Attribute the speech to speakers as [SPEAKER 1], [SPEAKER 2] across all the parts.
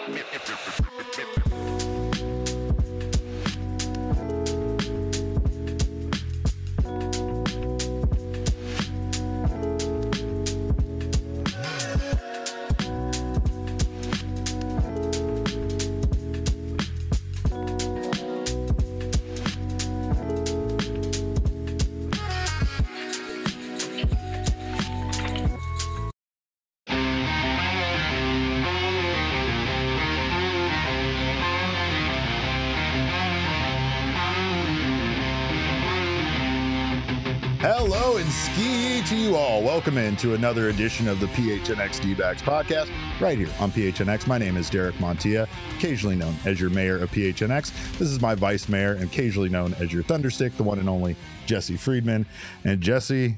[SPEAKER 1] Hello and ski to you all. Welcome into another edition of the PHNX D-Backs podcast right here on PHNX. My name is Derek Montilla, occasionally known as your mayor of PHNX. This is my vice mayor and occasionally known as your thunderstick, the one and only Jesse Friedman. And Jesse,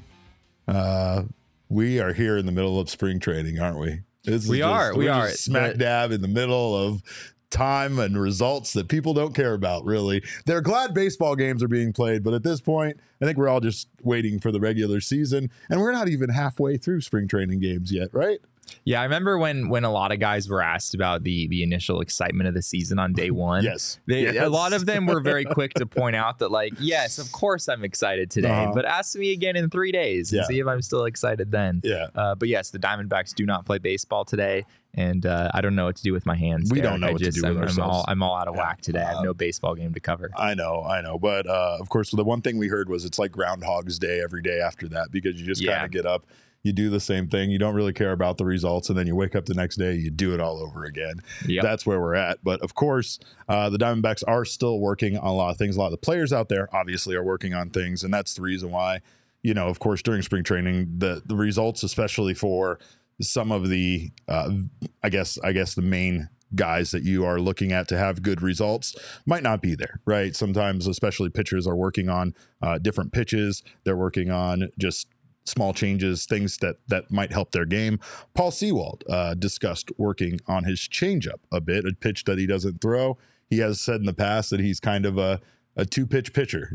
[SPEAKER 1] we are here in the middle of spring training, aren't we?
[SPEAKER 2] We are
[SPEAKER 1] smack dab in the middle of time and results that people don't care about, really. They're glad baseball games are being played, but at this point, I think we're all just waiting for the regular season, and we're not even halfway through spring training games yet, right?
[SPEAKER 2] Yeah, I remember when a lot of guys were asked about the initial excitement of the season on day one.
[SPEAKER 1] Yes.
[SPEAKER 2] A lot of them were very quick to point out that, like, yes, of course I'm excited today, but ask me again in 3 days and see if I'm still excited then.
[SPEAKER 1] Yeah.
[SPEAKER 2] But yes, the Diamondbacks do not play baseball today, and I don't know what to do with my hands.
[SPEAKER 1] We don't know what to do with ourselves.
[SPEAKER 2] I'm all out of whack today. I have no baseball game to cover.
[SPEAKER 1] I know. But of course, the one thing we heard was it's like Groundhog's Day every day after that, because you just kind of get up, you do the same thing, you don't really care about the results, and then you wake up the next day, you do it all over again. Yep. That's where we're at. But of course, the Diamondbacks are still working on a lot of things. A lot of the players out there obviously are working on things, and that's the reason why, of course, during spring training, the results, especially for some of the, I guess the main guys that you are looking at to have good results, might not be there, right? Sometimes, especially pitchers, are working on different pitches. They're working on just small changes, things that might help their game. Paul Sewald discussed working on his changeup a bit, a pitch that he doesn't throw. He has said in the past that he's kind of a two-pitch pitcher.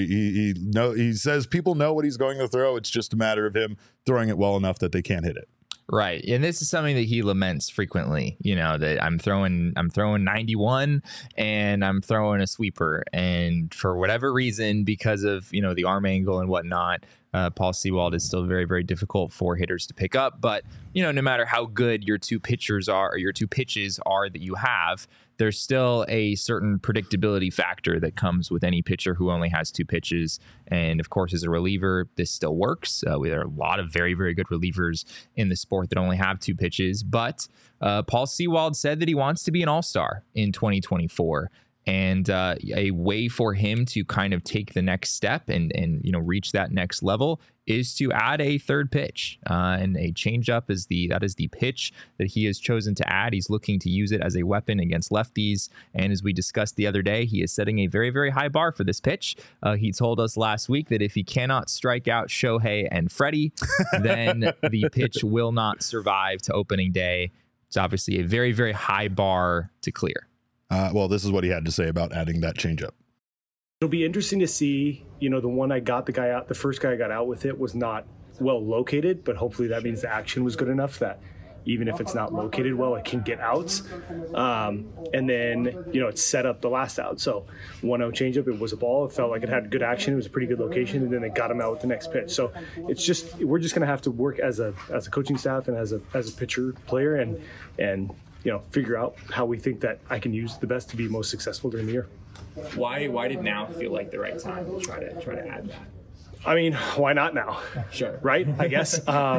[SPEAKER 1] He says people know what he's going to throw. It's just a matter of him throwing it well enough that they can't hit it.
[SPEAKER 2] Right. And this is something that he laments frequently, that I'm throwing 91 and I'm throwing a sweeper. And for whatever reason, because of, the arm angle and whatnot, Paul Sewald is still very, very difficult for hitters to pick up. But, no matter how good your two pitchers are, or your two pitches are that you have, there's still a certain predictability factor that comes with any pitcher who only has two pitches. And of course, as a reliever, this still works. There are a lot of very, very good relievers in the sport that only have two pitches. But Paul Sewald said that he wants to be an all-star in 2024. And a way for him to kind of take the next step and reach that next level is to add a third pitch. And a changeup is the pitch that he has chosen to add. He's looking to use it as a weapon against lefties. And as we discussed the other day, he is setting a very, very high bar for this pitch. He told us last week that if he cannot strike out Shohei and Freddie, then the pitch will not survive to opening day. It's obviously a very, very high bar to clear.
[SPEAKER 1] Well, this is what he had to say about adding that changeup.
[SPEAKER 3] It'll be interesting to see, the first guy I got out with it was not well located, but hopefully that means the action was good enough that even if it's not located well, it can get outs. And then, it set up the last out. So 1-0 changeup, it was a ball. It felt like it had good action. It was a pretty good location. And then it got him out with the next pitch. So we're just going to have to work as a coaching staff and as a pitcher player and figure out how we think that I can use the best to be most successful during the year.
[SPEAKER 2] Why did now feel like the right time to try to add that?
[SPEAKER 3] I mean, why not now?
[SPEAKER 2] Sure.
[SPEAKER 3] Right? I guess.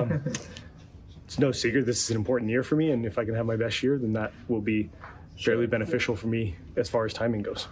[SPEAKER 3] It's no secret this is an important year for me, and if I can have my best year, then that will be fairly beneficial for me as far as timing goes.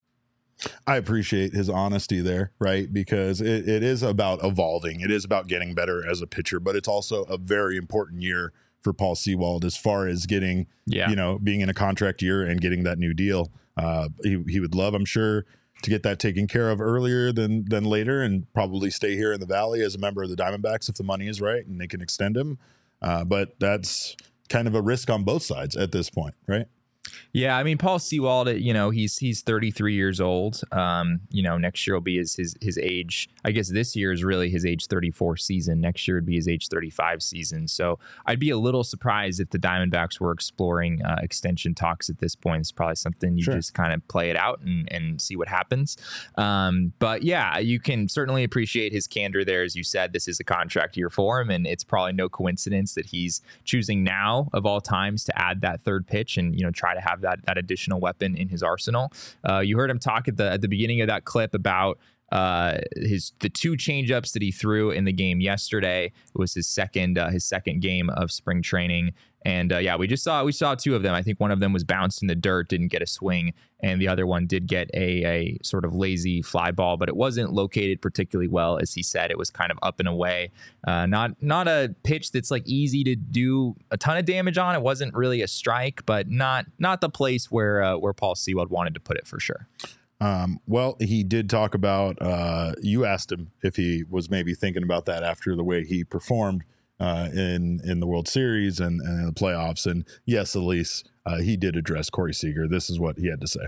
[SPEAKER 1] I appreciate his honesty there, right? Because it is about evolving. It is about getting better as a pitcher, but it's also a very important year for Paul Sewald as far as getting, being in a contract year and getting that new deal. He would love, I'm sure, to get that taken care of earlier than later, and probably stay here in the Valley as a member of the Diamondbacks if the money is right and they can extend him. But that's kind of a risk on both sides at this point, right?
[SPEAKER 2] Yeah, I mean, Paul Sewald, he's 33 years old. Next year will be his age. I guess this year is really his age 34 season. Next year would be his age 35 season. So I'd be a little surprised if the Diamondbacks were exploring extension talks at this point. It's probably something you just kind of play it out and see what happens. But yeah, you can certainly appreciate his candor there. As you said, this is a contract year for him, and it's probably no coincidence that he's choosing now of all times to add that third pitch and try to have that additional weapon in his arsenal. You heard him talk at the beginning of that clip about the two changeups that he threw in the game yesterday. It was his second game of spring training. And we saw two of them. I think one of them was bounced in the dirt, didn't get a swing, and the other one did get a sort of lazy fly ball, but it wasn't located particularly well. As he said, it was kind of up and away. Not a pitch that's like easy to do a ton of damage on. It wasn't really a strike, but not the place where Paul Sewald wanted to put it for sure.
[SPEAKER 1] Well, he did talk about, you asked him if he was maybe thinking about that after the way he performed in the World Series and the playoffs. And yes, Elise, he did address Corey Seager. This is what he had to say.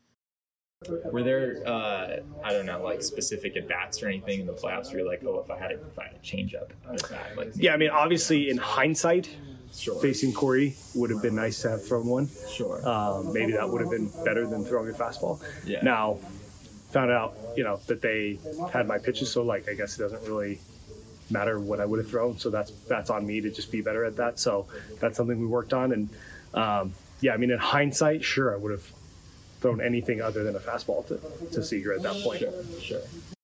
[SPEAKER 2] Were there, I don't know, like specific at-bats or anything in the playoffs where you're like, oh, if I had a change-up out of that? Like,
[SPEAKER 3] yeah, I mean, obviously in hindsight, facing Corey would have been nice to have thrown one.
[SPEAKER 2] Sure.
[SPEAKER 3] Maybe that would have been better than throwing a fastball.
[SPEAKER 2] Yeah.
[SPEAKER 3] Now, found out, that they had my pitches, so like I guess it doesn't really matter what I would have thrown. So that's on me to just be better at that. So that's something we worked on. And I mean, in hindsight, sure, I would have thrown anything other than a fastball to Seager at that point.
[SPEAKER 2] Sure.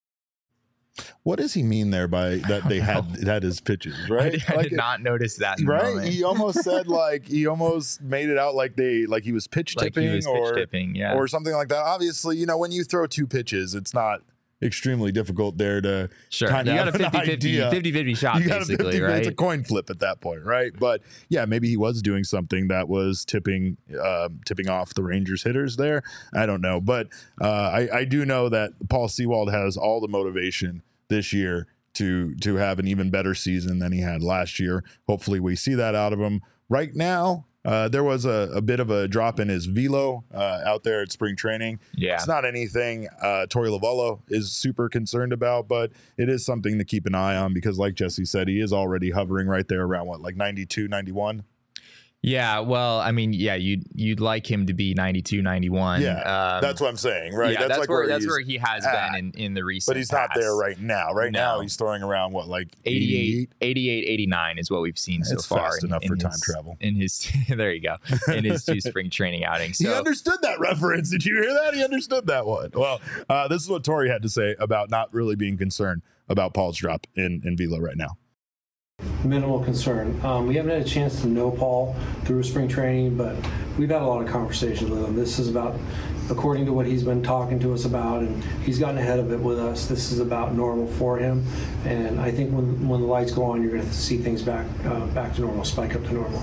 [SPEAKER 1] What does he mean there by that they had his pitches, right?
[SPEAKER 2] I did not notice that.
[SPEAKER 1] Right? He almost said he almost made it out like he was pitch tipping or something like that. Obviously, when you throw two pitches, it's not extremely difficult there to
[SPEAKER 2] kind of have a 50-50 shot, basically, right?
[SPEAKER 1] It's a coin flip at that point, right? But yeah, maybe he was doing something that was tipping off the Rangers hitters there. I don't know, but I do know that Paul Sewald has all the motivation this year to have an even better season than he had last year. Hopefully we see that out of him. Right now, there was a bit of a drop in his velo out there at spring training.
[SPEAKER 2] Yeah.
[SPEAKER 1] It's not anything Torey Lovullo is super concerned about, but it is something to keep an eye on because like Jesse said, he is already hovering right there around 92, 91?
[SPEAKER 2] Yeah, well, I mean, yeah, you'd like him to be 92, 91.
[SPEAKER 1] Yeah, that's what I'm saying, right?
[SPEAKER 2] Yeah, that's where he has been in the recent
[SPEAKER 1] But he's
[SPEAKER 2] past.
[SPEAKER 1] not there right now. Now he's throwing around,
[SPEAKER 2] 88, 89 is what we've seen so far.
[SPEAKER 1] Fast enough for time travel.
[SPEAKER 2] There you go. In his two spring training outings.
[SPEAKER 1] So, he understood that reference. Did you hear that? He understood that one. Well, this is what Torey had to say about not really being concerned about Paul's drop in velo right now.
[SPEAKER 4] Minimal concern. We haven't had a chance to know Paul through spring training, but we've had a lot of conversations with him. This is about, according to what he's been talking to us about, and he's gotten ahead of it with us. This is about normal for him, and I think when the lights go on, you're going to see things back to normal, spike up to normal.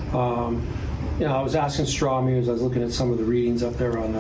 [SPEAKER 4] I was asking Strawmy as I was looking at some of the readings up there on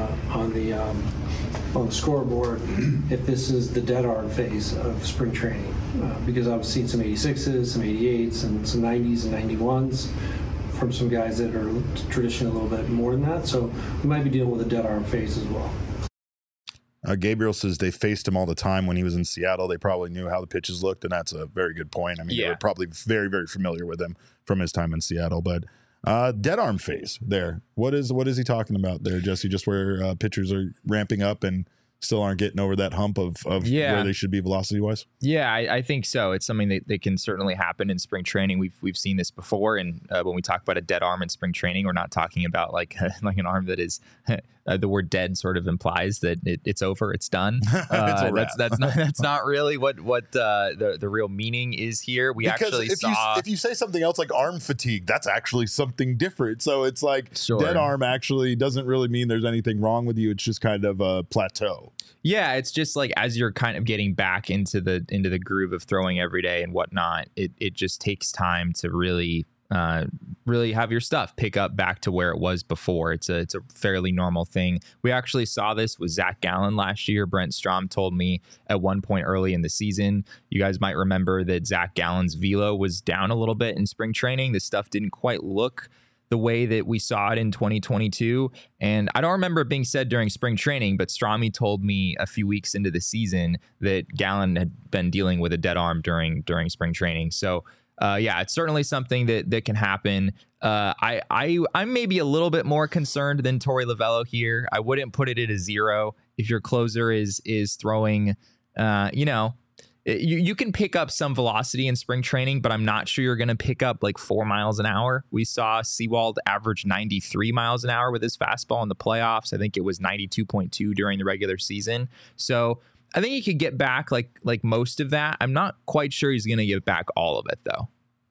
[SPEAKER 4] the scoreboard if this is the dead arm phase of spring training, because I've seen some 86s, some 88s, and some 90s and 91s from some guys that are traditionally a little bit more than that. So we might be dealing with a dead arm phase as well.
[SPEAKER 1] Gabriel says they faced him all the time when he was in Seattle. They probably knew how the pitches looked, and that's a very good point. I mean, they were probably very, very familiar with him from his time in Seattle. But dead arm phase there. What is he talking about there, Jesse? Just where pitchers are ramping up and still aren't getting over that hump of where they should be velocity wise? Yeah,
[SPEAKER 2] I think so. It's something that can certainly happen in spring training. We've seen this before, and when we talk about a dead arm in spring training, we're not talking about like an arm that is the word dead sort of implies that it's over, it's done. That's not really what the real meaning is here.
[SPEAKER 1] If you say something else like arm fatigue, that's actually something different. So it's like dead arm actually doesn't really mean there's anything wrong with you. It's just kind of a plateau.
[SPEAKER 2] Yeah, it's just like as you're kind of getting back into the groove of throwing every day and whatnot, it just takes time to really have your stuff pick up back to where it was before. It's a fairly normal thing. We actually saw this with Zach Gallen last year. Brent Strom told me at one point early in the season, you guys might remember that Zach Gallen's velo was down a little bit in spring training. The stuff didn't quite look the way that we saw it in 2022. And I don't remember it being said during spring training, but Strami told me a few weeks into the season that Gallen had been dealing with a dead arm during spring training. So yeah, it's certainly something that can happen. I'm maybe a little bit more concerned than Torey Lovullo here. I wouldn't put it at a 0 if your closer is throwing, you can pick up some velocity in spring training, but I'm not sure you're going to pick up like 4 miles an hour. We saw Sewald average 93 miles an hour with his fastball in the playoffs. I think it was 92.2 during the regular season. So I think he could get back like most of that. I'm not quite sure he's going to get back all of it though.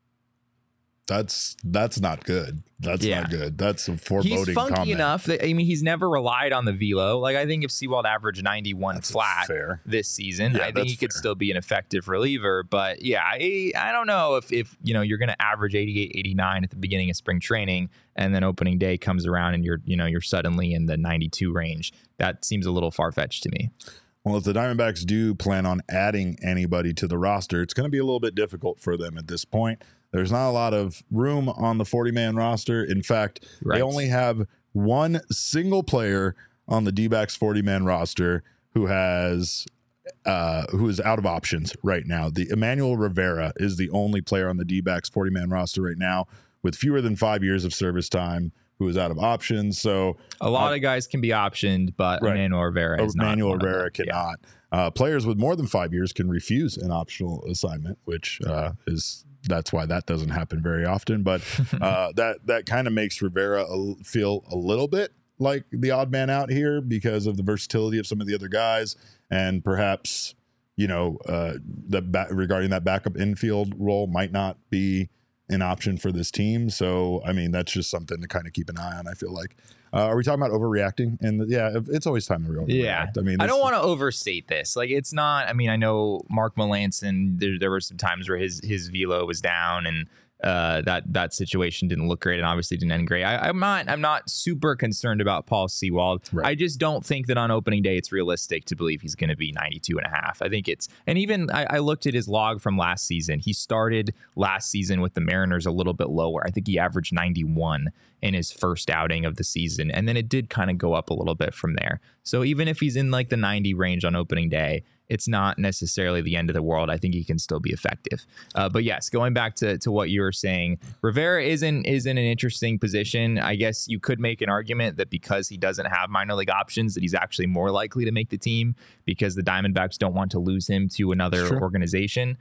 [SPEAKER 1] That's not good. That's not good. That's a foreboding
[SPEAKER 2] He's funky
[SPEAKER 1] comment.
[SPEAKER 2] enough that, I mean, he's never relied on the velo. Like, I think if Sewald averaged 91 flat this season, I think he could still be an effective reliever. But yeah, I don't know if you're going to average 88, 89 at the beginning of spring training, and then opening day comes around and you're suddenly in the 92 range. That seems a little far-fetched to me.
[SPEAKER 1] Well, if the Diamondbacks do plan on adding anybody to the roster, it's going to be a little bit difficult for them at this point. There's not a lot of room on the 40-man roster. In fact, they only have one single player on the D-backs 40-man roster who is out of options right now. The Emmanuel Rivera is the only player on the D-backs 40-man roster right now with fewer than 5 years of service time who is out of options. So
[SPEAKER 2] a lot of guys can be optioned, but Emmanuel Rivera is not.
[SPEAKER 1] Emmanuel Rivera cannot. Yeah. Players with more than 5 years can refuse an optional assignment, which that's why that doesn't happen very often. But that kind of makes Rivera feel a little bit like the odd man out here because of the versatility of some of the other guys, and perhaps regarding that backup infield role might not be an option for this team. So, I mean, that's just something to kind of keep an eye on, I feel like. Are we talking about overreacting? And yeah, it's always time to overreact.
[SPEAKER 2] Yeah. I mean, I don't want to overstate this. Like, it's not, I mean, I know Mark Melancon, there were some times where his velo was down, and that situation didn't look great and obviously didn't end great. I'm not super concerned about Paul Sewald. Right. I just don't think that on opening day it's realistic to believe he's going to be 92.5. I think and even I looked at his log from last season. He started last season with the Mariners a little bit lower. I think he averaged 91 in his first outing of the season, and then it did kind of go up a little bit from there. So even if he's in like the 90 range on opening day, it's not necessarily the end of the world. I think he can still be effective. But yes, going back to what you were saying, Rivera is in an interesting position. I guess you could make an argument that because he doesn't have minor league options, that he's actually more likely to make the team because the Diamondbacks don't want to lose him to another organization.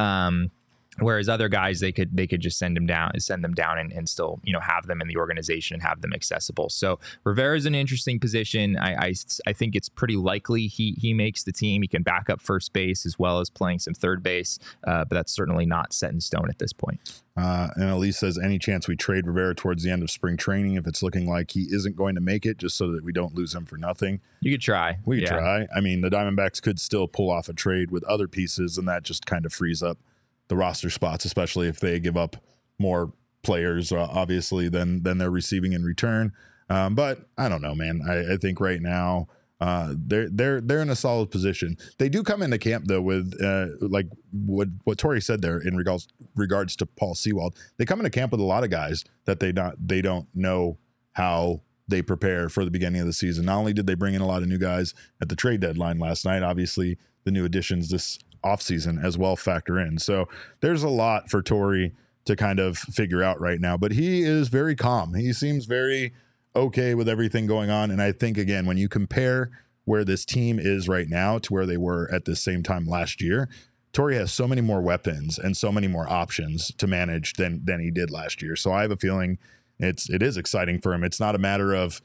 [SPEAKER 2] Whereas other guys, they could just send them down and still, have them in the organization and have them accessible. So Rivera is an interesting position. I think it's pretty likely he makes the team. He can back up first base as well as playing some third base, but that's certainly not set in stone at this point.
[SPEAKER 1] And Elise says, any chance we trade Rivera towards the end of spring training if it's looking like he isn't going to make it, just so that we don't lose him for nothing?
[SPEAKER 2] You could try.
[SPEAKER 1] We could try. I mean, the Diamondbacks could still pull off a trade with other pieces, and that just kind of frees up the roster spots, especially if they give up more players, obviously, than they're receiving in return. But I don't know, man. I think right now they're in a solid position. They do come into camp though with like what Torey said there in regards to Paul Sewald. They come into camp with a lot of guys that they don't know how they prepare for the beginning of the season. Not only did they bring in a lot of new guys at the trade deadline last night, obviously the new additions this offseason as well factor in. So there's a lot for Torey to kind of figure out right now, but he is very calm. He seems very okay with everything going on. And I think, again, when you compare where this team is right now to where they were at the same time last year, Torey has so many more weapons and so many more options to manage than he did last year. So I have a feeling it is exciting for him. It's not a matter of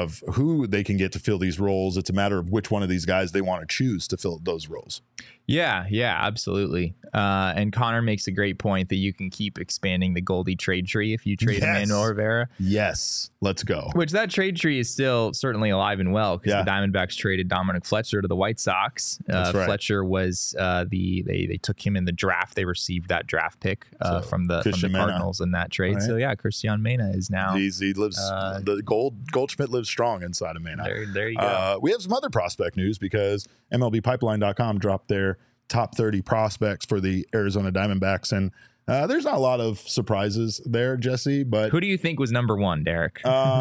[SPEAKER 1] who they can get to fill these roles. It's a matter of which one of these guys they want to choose to fill those roles.
[SPEAKER 2] Yeah, absolutely. And Connor makes a great point that you can keep expanding the Goldie trade tree if you trade Emmanuel Rivera.
[SPEAKER 1] Yes, let's go.
[SPEAKER 2] Which that trade tree is still certainly alive and well because the Diamondbacks traded Dominic Fletcher to the White Sox. That's right. Fletcher was they took him in the draft. They received that draft pick from the Cardinals in that trade. Right. So yeah, Cristian Mena is now.
[SPEAKER 1] He lives. The Goldschmidt lives strong inside of Mena.
[SPEAKER 2] There you go.
[SPEAKER 1] We have some other prospect news because MLBpipeline.com dropped their top 30 prospects for the Arizona Diamondbacks, and There's not a lot of surprises there, Jesse, but
[SPEAKER 2] who do you think was number one, Derek?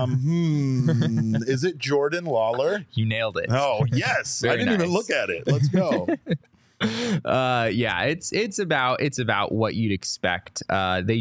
[SPEAKER 1] Is it Jordan Lawler?
[SPEAKER 2] You nailed it.
[SPEAKER 1] Oh, yes. I didn't even look at it. Let's go.
[SPEAKER 2] Yeah, it's about what you'd expect. They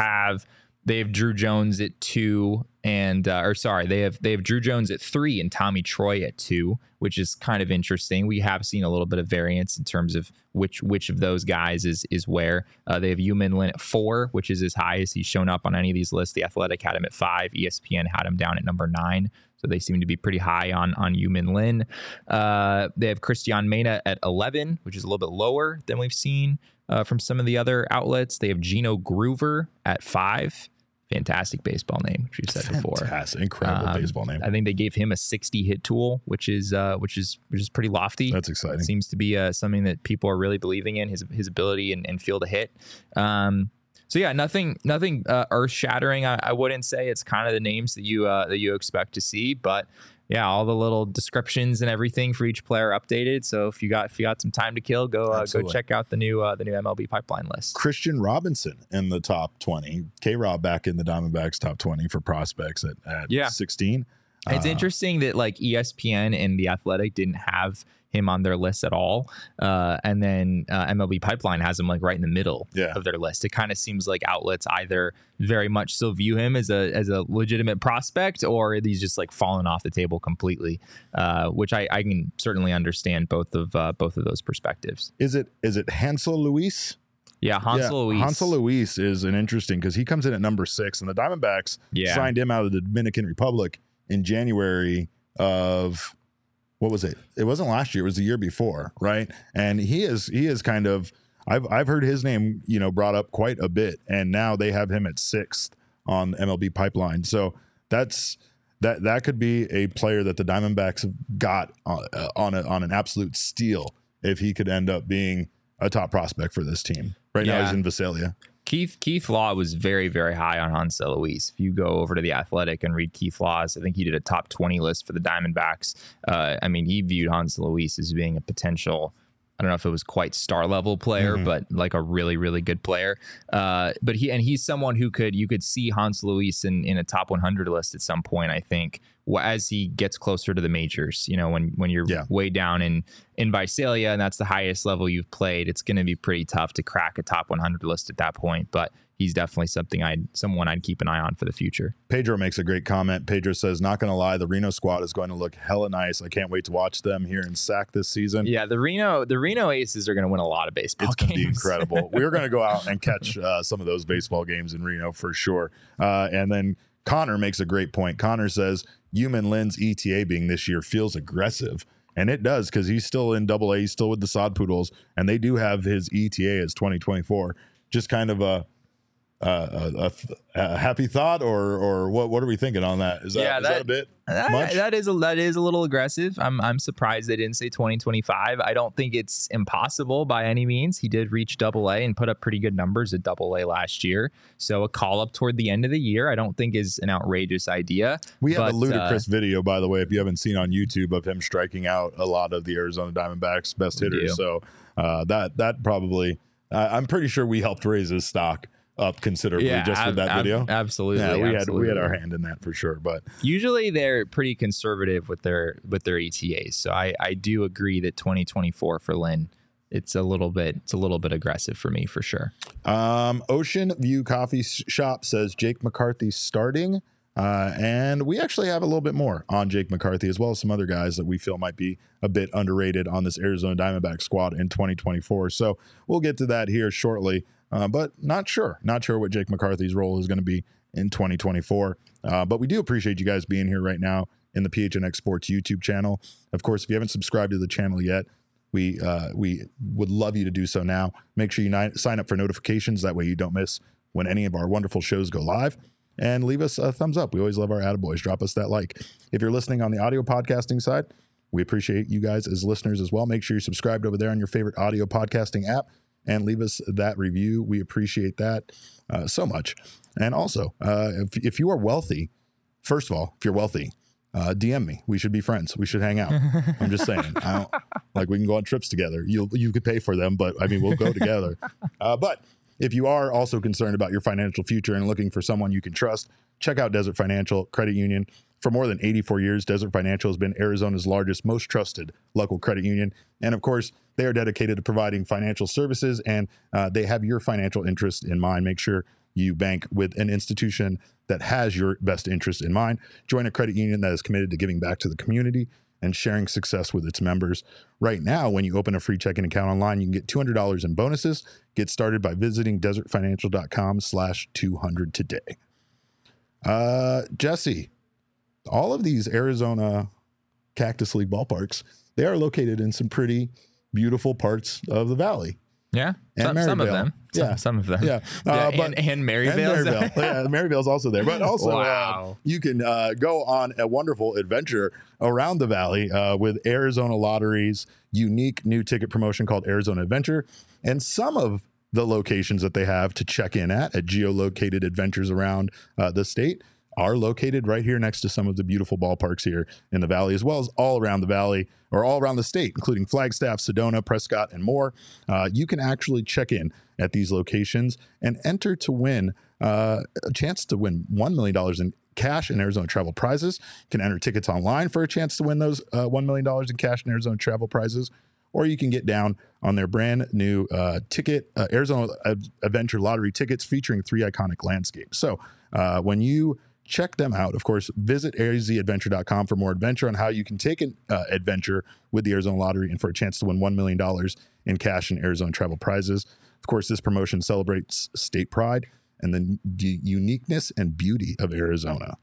[SPEAKER 2] have Drew Jones at 2 and they have Drew Jones at 3 and Tommy Troy at 2, which is kind of interesting. We have seen a little bit of variance in terms of which of those guys is where. They have Yumin Lin at 4, which is as high as he's shown up on any of these lists. The Athletic had him at 5. ESPN had him down at number 9. So they seem to be pretty high on Yumin Lin. They have Christian Mena at 11, which is a little bit lower than we've seen from some of the other outlets. They have Gino Groover at 5. Fantastic baseball name, which we've said before.
[SPEAKER 1] Fantastic, incredible baseball name.
[SPEAKER 2] I think they gave him a 60 hit tool, which is pretty lofty.
[SPEAKER 1] That's exciting.
[SPEAKER 2] It seems to be something that people are really believing in, his ability and feel to hit. So yeah, nothing earth shattering. I wouldn't say. It's kind of the names that you expect to see, but yeah, all the little descriptions and everything for each player updated. So if you got some time to kill, go check out the new MLB pipeline list.
[SPEAKER 1] Christian Robinson in the top 20. K-Rob back in the Diamondbacks top 20 for prospects at 16.
[SPEAKER 2] It's interesting that like ESPN and The Athletic didn't have him on their list at all, and then MLB Pipeline has him like right in the middle of their list. It kind of seems like outlets either very much still view him as a legitimate prospect, or he's just like fallen off the table completely, which I can certainly understand both of those perspectives.
[SPEAKER 1] Is it Hansel Luis?
[SPEAKER 2] Yeah, Hansel Luis.
[SPEAKER 1] Hansel Luis is an interesting because he comes in at number 6, and the Diamondbacks signed him out of the Dominican Republic in January of. What was it? It wasn't last year. It was the year before, right? And he is kind of. I've heard his name, brought up quite a bit, and now they have him at 6th on MLB Pipeline. So that could be a player that the Diamondbacks have got on an absolute steal if he could end up being a top prospect for this team. Right now he's in Visalia.
[SPEAKER 2] Keith Law was very, very high on Hansel Luis. If you go over to The Athletic and read Keith Law's, I think he did a top 20 list for the Diamondbacks. He viewed Hansel Luis as being a potential, I don't know if it was quite star level player, but like a really, really good player. But he's someone who you could see Hansel Luis in a top 100 list at some point, I think, as he gets closer to the majors. When you're way down in Visalia and that's the highest level you've played, it's going to be pretty tough to crack a top 100 list at that point. But he's definitely someone I'd keep an eye on for the future.
[SPEAKER 1] Pedro makes a great comment. Pedro says, not going to lie, the Reno squad is going to look hella nice. I can't wait to watch them here in SAC this season.
[SPEAKER 2] Yeah, the Reno Aces are going to win a lot of baseball games.
[SPEAKER 1] It's going to be incredible. We're going to go out and catch some of those baseball games in Reno for sure. And then Connor makes a great point. Connor says, Yumin Lin's ETA being this year feels aggressive. And it does, because he's still in AA. He's still with the Sod Poodles, and they do have his ETA as 2024. Just kind of a happy thought, or what are we thinking on that? Is that a bit much?
[SPEAKER 2] That is a little aggressive. I'm surprised they didn't say 2025. I don't think it's impossible by any means. He did reach AA and put up pretty good numbers at AA last year. So a call up toward the end of the year, I don't think is an outrageous idea.
[SPEAKER 1] We have a ludicrous video, by the way, if you haven't seen on YouTube, of him striking out a lot of the Arizona Diamondbacks best hitters. So that probably, I'm pretty sure we helped raise his stock up considerably just with that video.
[SPEAKER 2] Absolutely.
[SPEAKER 1] Yeah, we had our hand in that for sure. But
[SPEAKER 2] usually they're pretty conservative with their ETAs. So I do agree that 2024 for Lynn, it's a little bit aggressive for me for sure.
[SPEAKER 1] Ocean View Coffee Shop says Jake McCarthy starting. And we actually have a little bit more on Jake McCarthy, as well as some other guys that we feel might be a bit underrated on this Arizona Diamondback squad in 2024. So we'll get to that here shortly. But not sure what Jake McCarthy's role is going to be in 2024. But we do appreciate you guys being here right now in the PHNX Sports YouTube channel. Of course, if you haven't subscribed to the channel yet, we would love you to do so now. Make sure you sign up for notifications. That way you don't miss when any of our wonderful shows go live. And leave us a thumbs up. We always love our attaboys. Drop us that like. If you're listening on the audio podcasting side, we appreciate you guys as listeners as well. Make sure you're subscribed over there on your favorite audio podcasting app and leave us that review. We appreciate that so much. And also, if you are wealthy, first of all, if you're wealthy, DM me. We should be friends. We should hang out. I'm just saying. We can go on trips together. You could pay for them, but I mean, we'll go together. But if you are also concerned about your financial future and looking for someone you can trust, check out Desert Financial Credit Union. For more than 84 years, Desert Financial has been Arizona's largest, most trusted local credit union. And of course, they are dedicated to providing financial services, and they have your financial interest in mind. Make sure you bank with an institution that has your best interest in mind. Join a credit union that is committed to giving back to the community and sharing success with its members. Right now, when you open a free checking account online, you can get $200 in bonuses. Get started by visiting desertfinancial.com/200 today. Jesse, all of these Arizona Cactus League ballparks, they are located in some pretty beautiful parts of the valley.
[SPEAKER 2] Yeah,
[SPEAKER 1] and
[SPEAKER 2] some of them. Some of them.
[SPEAKER 1] Yeah,
[SPEAKER 2] but and Maryvale.
[SPEAKER 1] Yeah, Maryvale's also there. But also,
[SPEAKER 2] wow.
[SPEAKER 1] You can go on a wonderful adventure around the valley with Arizona Lottery's unique new ticket promotion called Arizona Adventure. And some of the locations that they have to check in at geolocated adventures around the state are located right here next to some of the beautiful ballparks here in the valley, as well as all around the valley or all around the state, including Flagstaff, Sedona, Prescott, and more. You can actually check in at these locations and enter to win a chance to win $1 million in cash and Arizona travel prizes. You can enter tickets online for a chance to win those $1 million in cash and Arizona travel prizes, or you can get down on their brand new Arizona Adventure Lottery tickets featuring 3 iconic landscapes. So when you check them out, of course, visit arizadventure.com for more adventure on how you can take an adventure with the Arizona Lottery and for a chance to win $1 million in cash and Arizona travel prizes. Of course, this promotion celebrates state pride and the uniqueness and beauty of Arizona.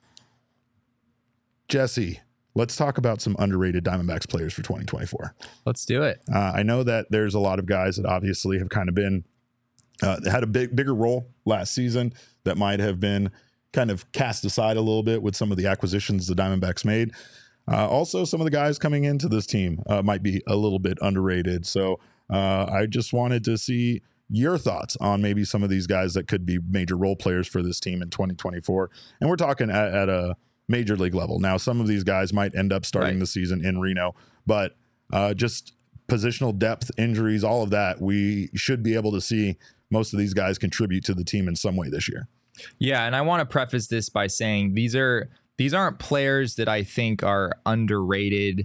[SPEAKER 1] Jesse, let's talk about some underrated Diamondbacks players for 2024.
[SPEAKER 2] Let's do it.
[SPEAKER 1] I know that there's a lot of guys that obviously have kind of been had a bigger role last season that might have been kind of cast aside a little bit with some of the acquisitions the Diamondbacks made. Also, some of the guys coming into this team might be a little bit underrated. So I just wanted to see your thoughts on maybe some of these guys that could be major role players for this team in 2024. And we're talking at a major league level. Now, some of these guys might end up starting the season in Reno, but just positional depth, injuries, all of that, we should be able to see most of these guys contribute to the team in some way this year.
[SPEAKER 2] Yeah, and I want to preface this by saying these aren't players that I think are underrated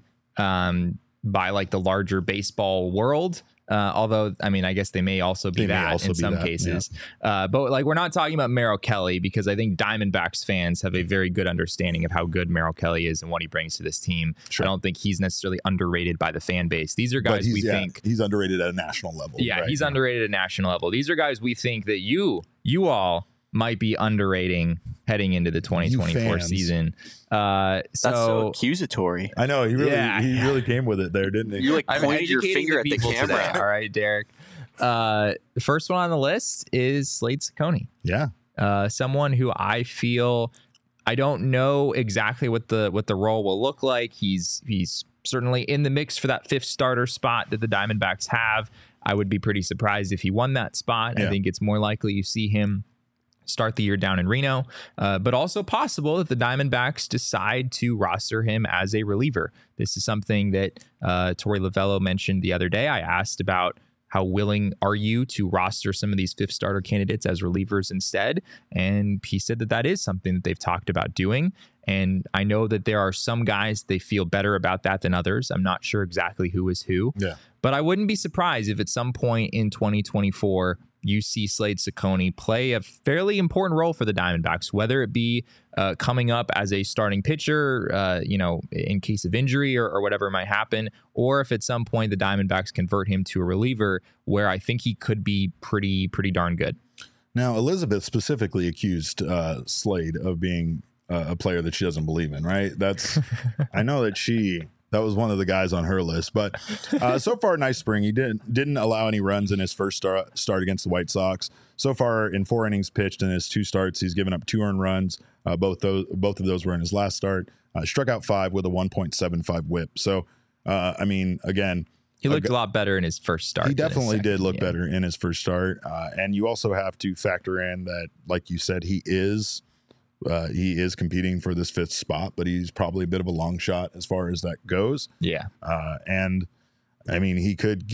[SPEAKER 2] by like the larger baseball world. Although, I mean, I guess they may also be that in some cases. Yeah. But like, we're not talking about Merrill Kelly, because I think Diamondbacks fans have a very good understanding of how good Merrill Kelly is and what he brings to this team. Sure. I don't think he's necessarily underrated by the fan base. These are guys we think
[SPEAKER 1] he's underrated at a national level.
[SPEAKER 2] Yeah, right? He's underrated at a national level. These are guys we think that you all might be underrating heading into the 2024 season.
[SPEAKER 5] That's so accusatory.
[SPEAKER 1] I know, he really came with it there, didn't he?
[SPEAKER 5] You like pointed your finger at the camera.
[SPEAKER 2] Today. All right, Derek. The first one on the list is Slade Cecconi.
[SPEAKER 1] Yeah.
[SPEAKER 2] Someone who I feel, I don't know exactly what the role will look like. He's certainly in the mix for that 5th starter spot that the Diamondbacks have. I would be pretty surprised if he won that spot. Yeah. I think it's more likely you see him start the year down in Reno, but also possible that the Diamondbacks decide to roster him as a reliever. This is something that Torey Lovullo mentioned the other day. I asked about how willing are you to roster some of these 5th starter candidates as relievers instead, and he said that is something that they've talked about doing. And I know that there are some guys they feel better about that than others. I'm not sure exactly who is who, but I wouldn't be surprised if at some point in 2024 you see Slade Cecconi play a fairly important role for the Diamondbacks, whether it be coming up as a starting pitcher, in case of injury or whatever might happen, or if at some point the Diamondbacks convert him to a reliever, where I think he could be pretty darn good.
[SPEAKER 1] Now, Elizabeth specifically accused Slade of being a player that she doesn't believe in, right? I know that was one of the guys on her list, but so far, nice spring. He didn't allow any runs in his first start against the White Sox. So far, in 4 innings pitched in his 2 starts, he's given up 2 earned runs. Both of those were in his last start. Struck out 5 with a 1.75 whip. So, I mean, again,
[SPEAKER 2] he looked a lot better in his first start.
[SPEAKER 1] He definitely did look better in his first start. And you also have to factor in that, like you said, he is competing for this 5th spot, but he's probably a bit of a long shot as far as that goes.
[SPEAKER 2] Yeah.
[SPEAKER 1] And I mean, he could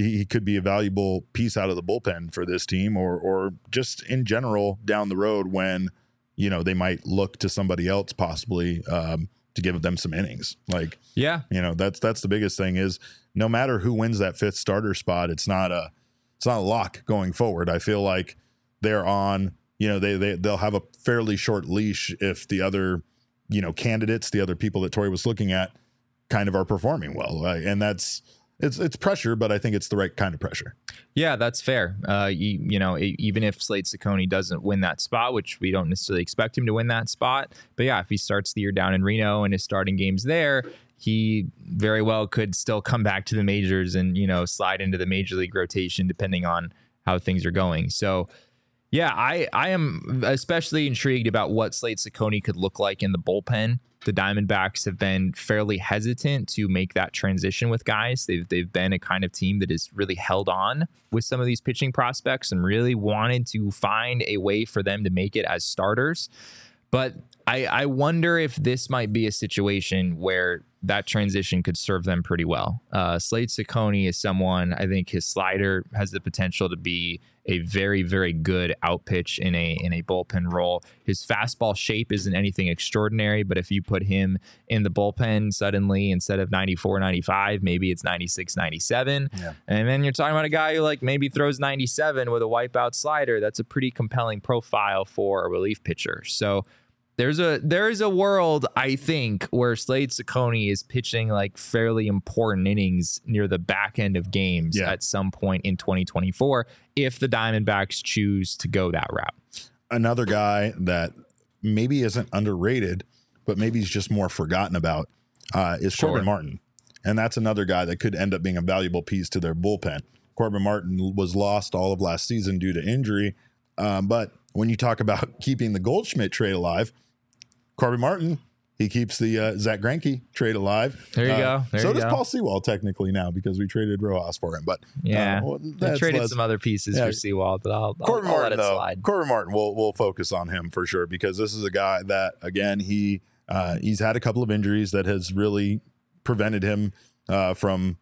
[SPEAKER 1] be a valuable piece out of the bullpen for this team, or just in general down the road when, you know, they might look to somebody else possibly to give them some innings. Like,
[SPEAKER 2] yeah,
[SPEAKER 1] you know, that's the biggest thing is no matter who wins that 5th starter spot, it's not a lock going forward. I feel like they're on, you know, they'll have a fairly short leash if the other, you know, candidates, the other people that Torey was looking at kind of are performing well. And it's pressure, but I think it's the right kind of pressure.
[SPEAKER 2] Yeah, that's fair. You know, even if Slade Cecconi doesn't win that spot, which we don't necessarily expect him to win that spot, but yeah, if he starts the year down in Reno and is starting games there, he very well could still come back to the majors and, you know, slide into the major league rotation depending on how things are going. So yeah, I am especially intrigued about what Slade Cecconi could look like in the bullpen. The Diamondbacks have been fairly hesitant to make that transition with guys. They've been a kind of team that has really held on with some of these pitching prospects and really wanted to find a way for them to make it as starters. But I wonder if this might be a situation where that transition could serve them pretty well. Slade Cecconi is someone, I think his slider has the potential to be a very, very good out pitch in a bullpen role. His fastball shape isn't anything extraordinary, but if you put him in the bullpen suddenly, instead of 94, 95, maybe it's 96, 97. Yeah. And then you're talking about a guy who like maybe throws 97 with a wipeout slider. That's a pretty compelling profile for a relief pitcher. So there is a world, I think, where Slade Cecconi is pitching like fairly important innings near the back end of games at some point in 2024 if the Diamondbacks choose to go that route.
[SPEAKER 1] Another guy that maybe isn't underrated, but maybe he's just more forgotten about is Corbin Martin. And that's another guy that could end up being a valuable piece to their bullpen. Corbin Martin was lost all of last season due to injury. But when you talk about keeping the Goldschmidt trade alive, Corbin Martin, he keeps the Zach Greinke trade alive.
[SPEAKER 2] There you go.
[SPEAKER 1] So does Paul Sewald technically now because we traded Rojas for him. But
[SPEAKER 2] they traded some other pieces for Sewald, but I'll let it slide.
[SPEAKER 1] Corbin Martin, we'll focus on him for sure because this is a guy that, again, he's had a couple of injuries that has really prevented him from,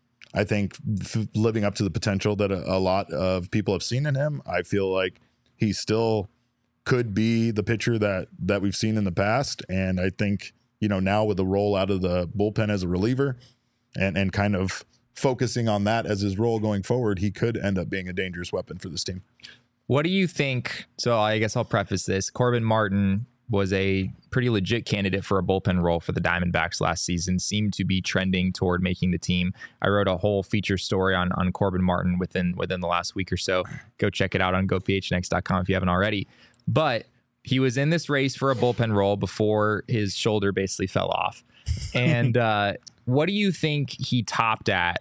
[SPEAKER 1] I think, living up to the potential that a lot of people have seen in him. I feel like he still could be the pitcher that we've seen in the past. And I think, you know, now with the role out of the bullpen as a reliever and kind of focusing on that as his role going forward, he could end up being a dangerous weapon for this team.
[SPEAKER 2] What do you think? So I guess I'll preface this. Corbin Martin was a pretty legit candidate for a bullpen role for the Diamondbacks last season, seemed to be trending toward making the team. I wrote a whole feature story on Corbin Martin within the last week or so. Go check it out on gophnx.com if you haven't already. But he was in this race for a bullpen role before his shoulder basically fell off. And what do you think he topped out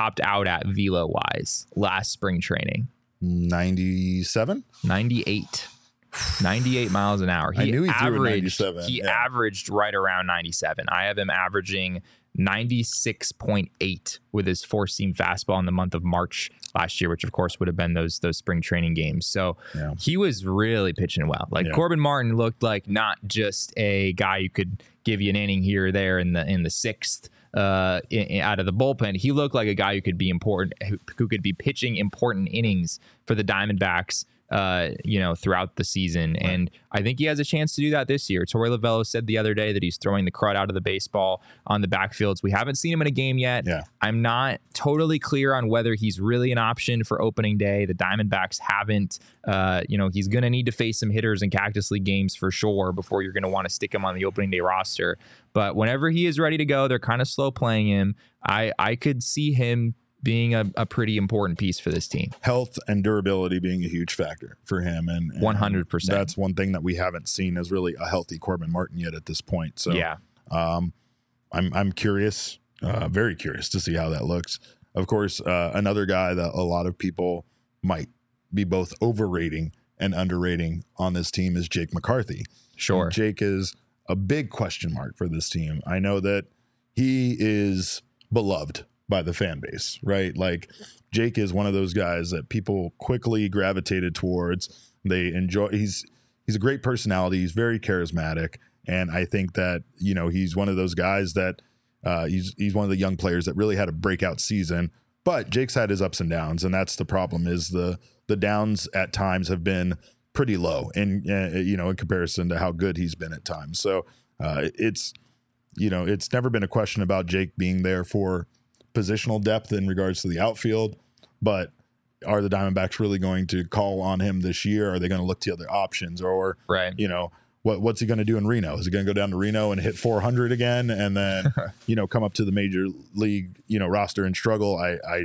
[SPEAKER 2] at velo wise last spring training?
[SPEAKER 1] 97?
[SPEAKER 2] 98 miles an hour.
[SPEAKER 1] I knew he threw a 97.
[SPEAKER 2] He averaged right around 97. I have him averaging 96.8 with his four-seam fastball in the month of March last year, which of course would have been those spring training games. So he was really pitching well. Corbin Martin looked like not just a guy who could give you an inning here or there in the sixth out of the bullpen. He looked like a guy who could be important, who could be pitching important innings for the Diamondbacks throughout the season. Right. And I think he has a chance to do that this year. Torey Lovullo said the other day that he's throwing the crud out of the baseball on the backfields. We haven't seen him in a game yet. Yeah. I'm not totally clear on whether he's really an option for opening day. The Diamondbacks haven't, he's going to need to face some hitters in Cactus League games for sure before you're going to want to stick him on the opening day roster. But whenever he is ready to go, they're kind of slow playing him. I could see him being a pretty important piece for this team. Health and durability being a huge factor for him. And 100%. That's one thing that we haven't seen as really a healthy Corbin Martin yet at this point. So yeah, I'm curious, very curious to see how that looks. Of course, another guy that a lot of people might be both overrating and underrating on this team is Jake McCarthy. Sure. And Jake is a big question mark for this team. I know that he is beloved by the fan base, right? Like Jake is one of those guys that people quickly gravitated towards. They enjoy, he's a great personality. He's very charismatic. And I think that, he's one of those guys that
[SPEAKER 1] He's one of the young players that really had a breakout season. But Jake's had his ups and downs, and that's the problem. Is the downs at times have been pretty low, in comparison to how good he's been at times. So it's never been a question about Jake being there for positional depth in regards to the outfield, but are the Diamondbacks really going to call on him this year? Are they going to look to other options, or what's he going to do in Reno? Is he going to go down to Reno and hit 400 again, and then come up to the major league roster and struggle? I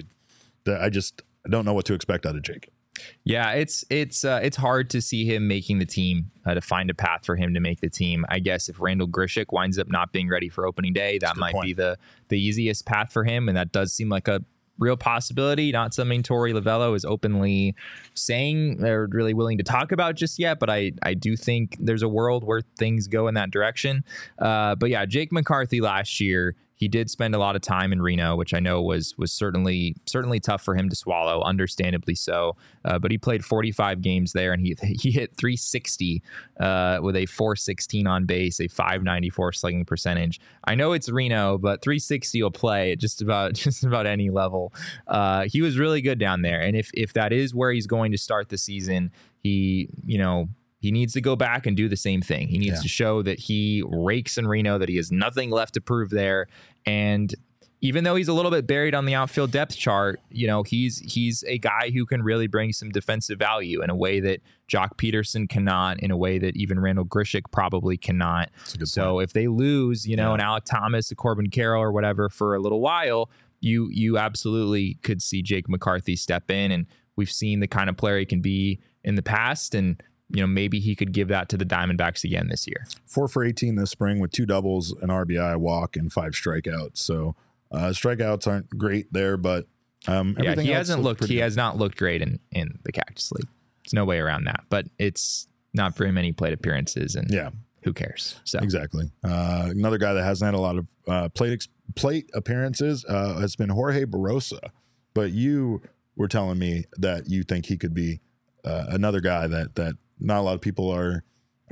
[SPEAKER 1] don't know what to expect out of Jake.
[SPEAKER 2] Yeah, it's hard to see him making the team, to find a path for him to make the team. I guess if Randall Grichuk winds up not being ready for opening day, that might be the easiest path for him, and that does seem like a real possibility. Not something Torey Lovullo is openly saying they're really willing to talk about just yet, but I do think there's a world where things go in that direction. But yeah, Jake McCarthy last year, he did spend a lot of time in Reno, which I know was certainly tough for him to swallow, understandably so. But he played 45 games there, and he hit 360 with a 416 on base, a 594 slugging percentage. I know it's Reno, but 360 will play at just about any level. He was really good down there, and if that is where he's going to start the season, he needs to go back and do the same thing. He needs to show that he rakes in Reno, that he has nothing left to prove there. And even though he's a little bit buried on the outfield depth chart, he's a guy who can really bring some defensive value in a way that Jock Peterson cannot, in a way that even Randall Grichuk probably cannot. So if they lose, an Alek Thomas, a Corbin Carroll or whatever for a little while, you absolutely could see Jake McCarthy step in. And we've seen the kind of player he can be in the past, and maybe he could give that to the Diamondbacks again this year.
[SPEAKER 1] 4 for 18 this spring with 2 doubles, an RBI, a walk, and 5 strikeouts. So strikeouts aren't great there, but
[SPEAKER 2] he has not looked great in the Cactus League. There's no way around that. But it's not very many plate appearances, and who cares? So
[SPEAKER 1] exactly. Another guy that hasn't had a lot of plate appearances has been Jorge Barrosa. But you were telling me that you think he could be another guy that not a lot of people are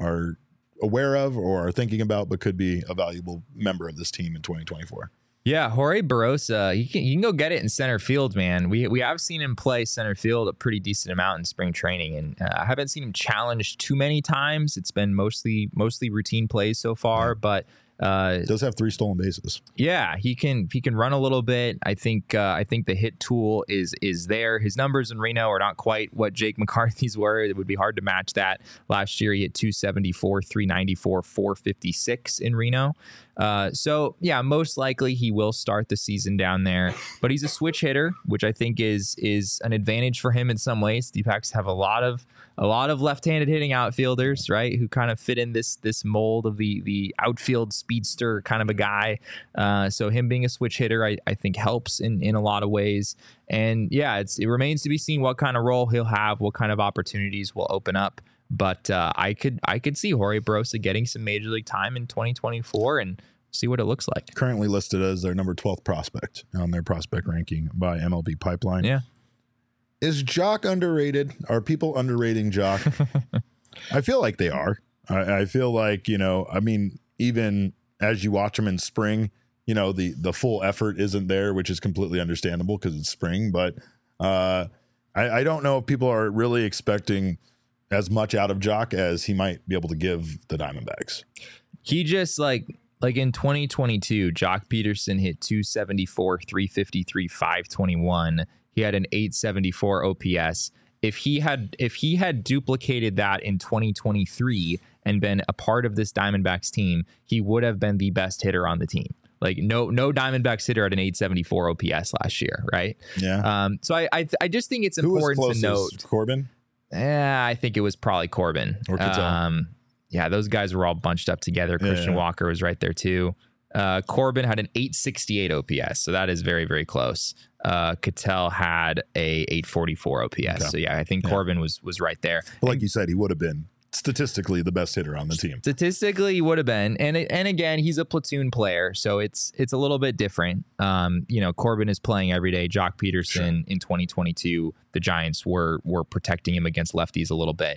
[SPEAKER 1] aware of or are thinking about, but could be a valuable member of this team in 2024.
[SPEAKER 2] Yeah, Jorge Barrosa, you can go get it in center field, man. We have seen him play center field a pretty decent amount in spring training, and I haven't seen him challenged too many times. It's been mostly routine plays so far, but
[SPEAKER 1] does have 3 stolen bases.
[SPEAKER 2] Yeah, he can run a little bit. I think the hit tool is there. His numbers in Reno are not quite what Jake McCarthy's were. It would be hard to match that. Last year he hit 274, 394, 456 in Reno. So yeah, most likely he will start the season down there, but he's a switch hitter, which I think is an advantage for him in some ways. D-backs have a lot of left-handed hitting outfielders, right, who kind of fit in this mold of the outfield speedster kind of a guy. So him being a switch hitter, I think helps in a lot of ways. And yeah, it remains to be seen what kind of role he'll have, what kind of opportunities will open up. But I could see Jorge Barrosa getting some major league time in 2024 and see what it looks like.
[SPEAKER 1] Currently listed as their number 12th prospect on their prospect ranking by MLB Pipeline.
[SPEAKER 2] Yeah.
[SPEAKER 1] Is Jock underrated? Are people underrating Jock? I feel like they are. I feel like, even as you watch him in spring, the full effort isn't there, which is completely understandable because it's spring. But I don't know if people are really expecting as much out of Jock as he might be able to give the Diamondbacks.
[SPEAKER 2] He just like in 2022, Jock Peterson hit 274, 353, 521. He had an 874 OPS. If he had duplicated that in 2023 and been a part of this Diamondbacks team, he would have been the best hitter on the team. Like no Diamondbacks hitter had an 874 OPS last year, right?
[SPEAKER 1] Yeah.
[SPEAKER 2] So I just think it's important to note.
[SPEAKER 1] Corbin?
[SPEAKER 2] Yeah, I think it was probably Corbin.
[SPEAKER 1] Or Ketel.
[SPEAKER 2] Yeah, those guys were all bunched up together. Christian Walker was right there too. Corbin had an 868 OPS, so that is very, very close. Ketel had a 844 OPS. Okay. So yeah, I think Corbin was right there.
[SPEAKER 1] But like you said, he would have been statistically the best hitter on the team.
[SPEAKER 2] Statistically, he would have been, and again, he's a platoon player, so it's a little bit different. Corbin is playing every day. Jock Peterson in 2022, the Giants were protecting him against lefties a little bit.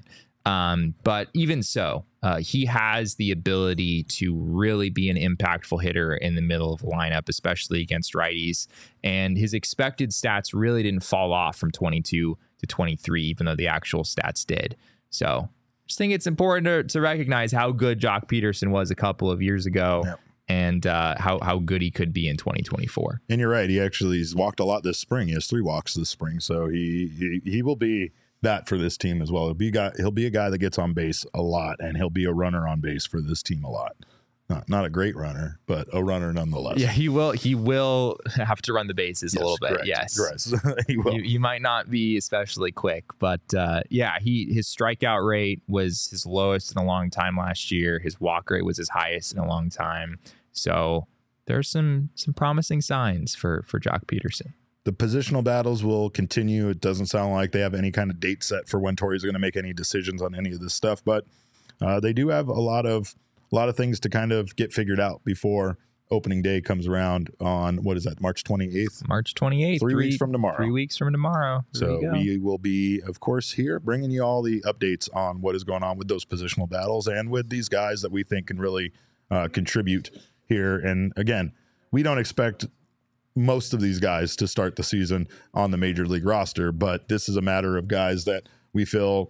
[SPEAKER 2] But even so, he has the ability to really be an impactful hitter in the middle of the lineup, especially against righties. And his expected stats really didn't fall off from 22 to 23, even though the actual stats did. So I just think it's important to recognize how good Joc Pederson was a couple of years ago. Yep. And how good he could be in 2024.
[SPEAKER 1] And you're right. He's walked a lot this spring. He has 3 walks this spring. So he will be that for this team as well. He'll be a guy that gets on base a lot, and he'll be a runner on base for this team a lot. Not a great runner, but a runner nonetheless.
[SPEAKER 2] Yeah, he will have to run the bases a little bit.
[SPEAKER 1] Correct.
[SPEAKER 2] Yes,
[SPEAKER 1] he will.
[SPEAKER 2] You might not be especially quick, but his strikeout rate was his lowest in a long time last year. His walk rate was his highest in a long time. So there's some promising signs for Joc Pederson.
[SPEAKER 1] The positional battles will continue. It doesn't sound like they have any kind of date set for when Torey's going to make any decisions on any of this stuff, but they do have a lot of things to kind of get figured out before opening day comes around on, what is that, March 28th?
[SPEAKER 2] March 28th.
[SPEAKER 1] 3 weeks from tomorrow.
[SPEAKER 2] 3 weeks from tomorrow.
[SPEAKER 1] So we will be, of course, here bringing you all the updates on what is going on with those positional battles and with these guys that we think can really contribute here. And again, we don't expect most of these guys to start the season on the major league roster, but this is a matter of guys that we feel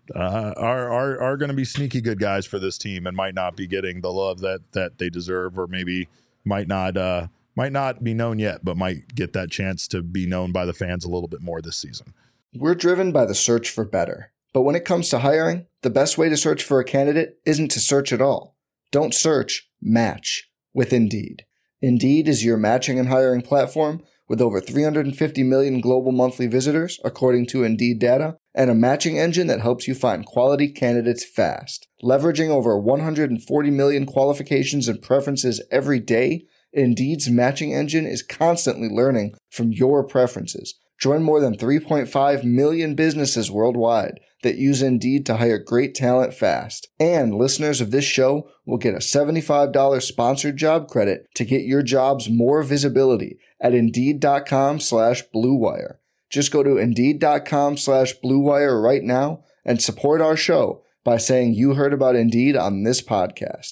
[SPEAKER 1] are going to be sneaky good guys for this team and might not be getting the love that they deserve, or maybe might not be known yet, but might get that chance to be known by the fans a little bit more this season.
[SPEAKER 6] We're driven by the search for better, but when it comes to hiring, the best way to search for a candidate isn't to search at all. Don't search, match with Indeed. Indeed is your matching and hiring platform with over 350 million global monthly visitors, according to Indeed data, and a matching engine that helps you find quality candidates fast. Leveraging over 140 million qualifications and preferences every day, Indeed's matching engine is constantly learning from your preferences. Join more than 3.5 million businesses worldwide that use Indeed to hire great talent fast. And listeners of this show will get a $75 sponsored job credit to get your jobs more visibility at Indeed.com/Blue Wire. Just go to Indeed.com/Blue Wire right now and support our show by saying you heard about Indeed on this podcast.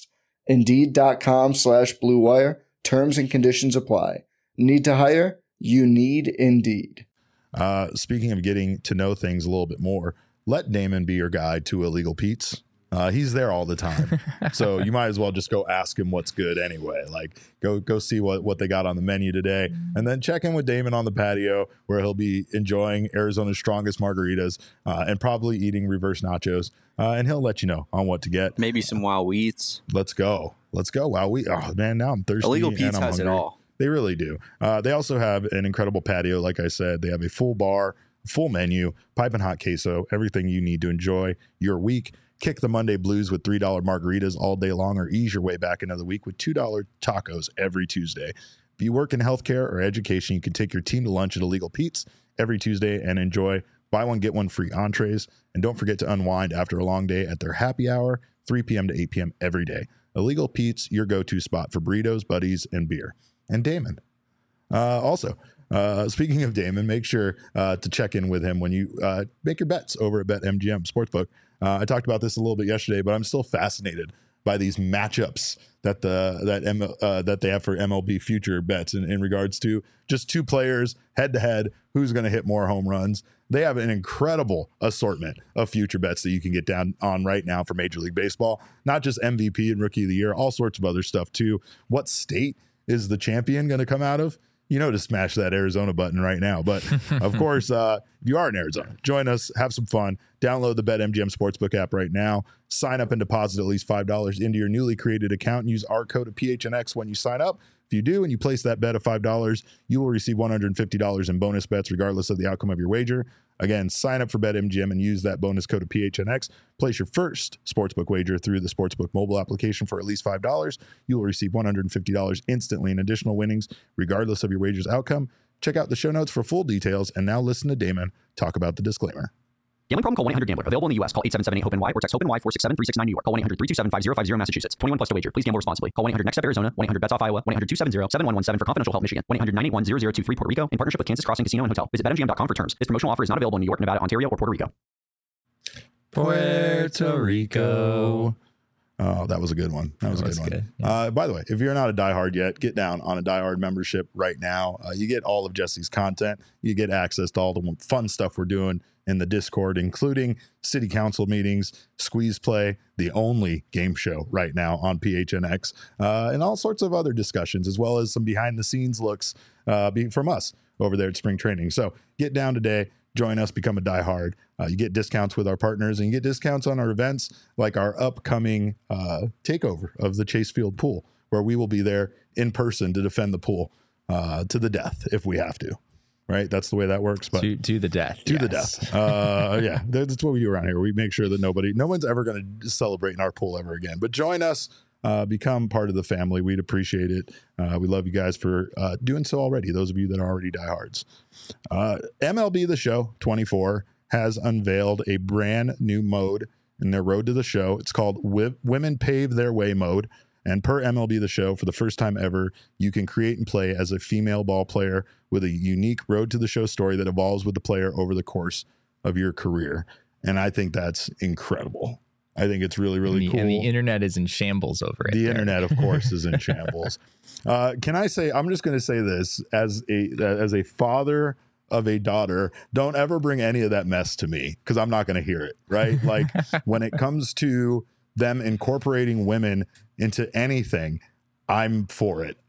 [SPEAKER 6] Indeed.com/Blue Wire. Terms and conditions apply. Need to hire? You need Indeed.
[SPEAKER 1] Speaking of getting to know things a little bit more, let Damon be your guide to Illegal Pete's. He's there all the time. So you might as well just go ask him what's good anyway. Like go see what they got on the menu today, and then check in with Damon on the patio where he'll be enjoying Arizona's strongest margaritas and probably eating reverse nachos. And he'll let you know on what to get.
[SPEAKER 5] Maybe some Wow Wheats.
[SPEAKER 1] Let's go. Wow Wheat. Oh man, now I'm thirsty.
[SPEAKER 5] Illegal Pete's has it all.
[SPEAKER 1] They really do. They also have an incredible patio. Like I said, they have a full bar, full menu, piping hot queso, everything you need to enjoy your week. Kick the Monday blues with $3 margaritas all day long, or ease your way back into the week with $2 tacos every Tuesday. If you work in healthcare or education, you can take your team to lunch at Illegal Pete's every Tuesday and enjoy buy one, get one free entrees. And don't forget to unwind after a long day at their happy hour, 3 p.m. to 8 p.m. every day. Illegal Pete's, your go-to spot for burritos, buddies, and beer. And Damon. Also, speaking of Damon, make sure to check in with him when you make your bets over at BetMGM Sportsbook. I talked about this a little bit yesterday, but I'm still fascinated by these matchups that they have for MLB future bets in regards to just two players head-to-head, who's going to hit more home runs. They have an incredible assortment of future bets that you can get down on right now for Major League Baseball. Not just MVP and Rookie of the Year, all sorts of other stuff too. What state is the champion going to come out of? You know, to smash that Arizona button right now. But of course, if you are in Arizona, join us, have some fun, download the BetMGM Sportsbook app right now, sign up and deposit at least $5 into your newly created account and use our code of PHNX when you sign up. If you do and you place that bet of $5, you will receive $150 in bonus bets regardless of the outcome of your wager. Again, sign up for BetMGM and use that bonus code of PHNX. Place your first sportsbook wager through the Sportsbook mobile application for at least $5. You will receive $150 instantly in additional winnings regardless of your wager's outcome. Check out the show notes for full details, and now listen to Damon talk about the disclaimer.
[SPEAKER 7] Gambling problem? Call 1-800-GAMBLER. Available in the U.S. Call 877-8-HOPE-NY or text HOPE-NY 467-369 New York. Call 1-800-327-5050 Massachusetts. 21 plus to wager. Please gamble responsibly. Call 1-800-NEXT-STEP Arizona. 1-800-BETS-OFF Iowa. 1-800-270-7117 for confidential help Michigan. 1-800-981-0023 Puerto Rico in partnership with Kansas Crossing Casino and Hotel. Visit BetMGM.com for terms. This promotional offer is not available in New York, Nevada, Ontario, or Puerto Rico.
[SPEAKER 2] Puerto Rico.
[SPEAKER 1] Oh, that was a good one. That was a good one.
[SPEAKER 2] Good. Yeah.
[SPEAKER 1] By the way, if you're not a diehard yet, get down on a diehard membership right now. You get all of Jesse's content. You get access to all the fun stuff we're doing in the Discord, including city council meetings, Squeeze Play, the only game show right now on PHNX, and all sorts of other discussions, as well as some behind the scenes looks from us over there at Spring Training. So get down today. Join us, become a diehard. You get discounts with our partners, and you get discounts on our events, like our upcoming takeover of the Chase Field pool, where we will be there in person to defend the pool to the death if we have to. Right, that's the way that works. But
[SPEAKER 2] to the death,
[SPEAKER 1] to the death. Yeah, that's what we do around here. We make sure that no one's ever going to celebrate in our pool ever again. But join us. Become part of the family. We'd appreciate it. We love you guys for doing so already. Those of you that are already diehards. MLB The Show 24 has unveiled a brand new mode in their road to the show. It's called Women Pave Their Way mode. And per MLB The Show, for the first time ever, you can create and play as a female ball player with a unique road to the show story that evolves with the player over the course of your career. And I think that's incredible. I think it's really, really cool.
[SPEAKER 2] And the internet is in shambles over it.
[SPEAKER 1] The internet, of course, is in shambles. Can I say, I'm just going to say this as a father of a daughter, don't ever bring any of that mess to me, because I'm not going to hear it, right? Like when it comes to them incorporating women into anything, I'm for it.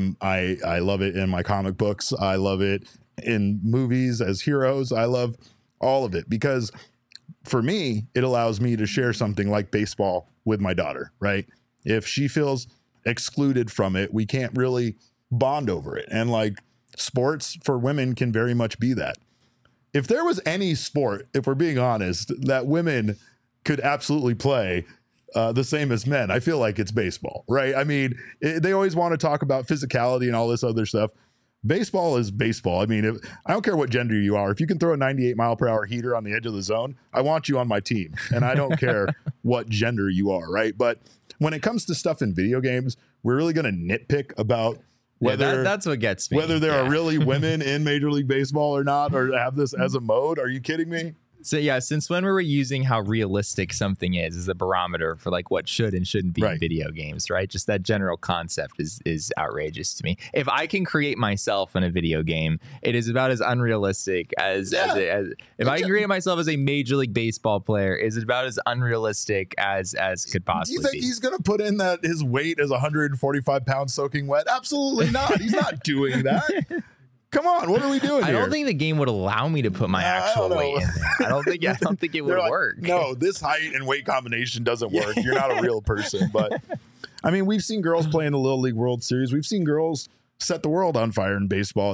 [SPEAKER 1] I love it in my comic books. I love it in movies as heroes. I love all of it, because for me, it allows me to share something like baseball with my daughter, right? If she feels excluded from it, we can't really bond over it. And like sports for women can very much be that. If there was any sport, if we're being honest, that women could absolutely play the same as men, I feel like it's baseball, right? I mean, they always want to talk about physicality and all this other stuff. Baseball is baseball. I mean, I don't care what gender you are. If you can throw a 98 mile per hour heater on the edge of the zone, I want you on my team. And I don't care what gender you are, right? But when it comes to stuff in video games, we're really going to nitpick about whether
[SPEAKER 2] that's what gets me.
[SPEAKER 1] Whether there are really women in Major League Baseball or not, or have this as a mode. Are you kidding me?
[SPEAKER 2] So yeah, since when were we using how realistic something is as a barometer for like what should and shouldn't be in video games, right? Just that general concept is outrageous to me. If I can create myself in a video game, it is about as unrealistic as if I can create myself as a Major League Baseball player, is it about as unrealistic as could possibly be.
[SPEAKER 1] Do you think he's going to put in that his weight is 145 pounds soaking wet? Absolutely not. He's not doing that. Come on, what are we doing here?
[SPEAKER 2] I don't think the game would allow me to put my actual weight in there. I don't think it would work.
[SPEAKER 1] No, this height and weight combination doesn't work. You're not a real person. But I mean, we've seen girls play in the Little League World Series. We've seen girls set the world on fire in baseball.